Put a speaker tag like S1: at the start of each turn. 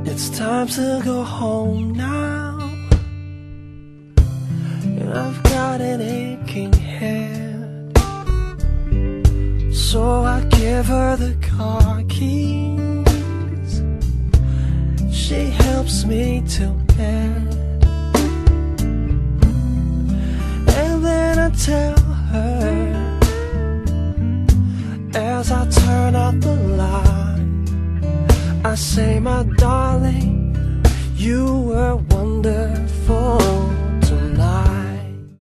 S1: It's time to go home now, and I've got an aching head. So I give her the car keys. She helps me to bed, and then I tell her, as I turn out the light, I say, my darling, you were wonderful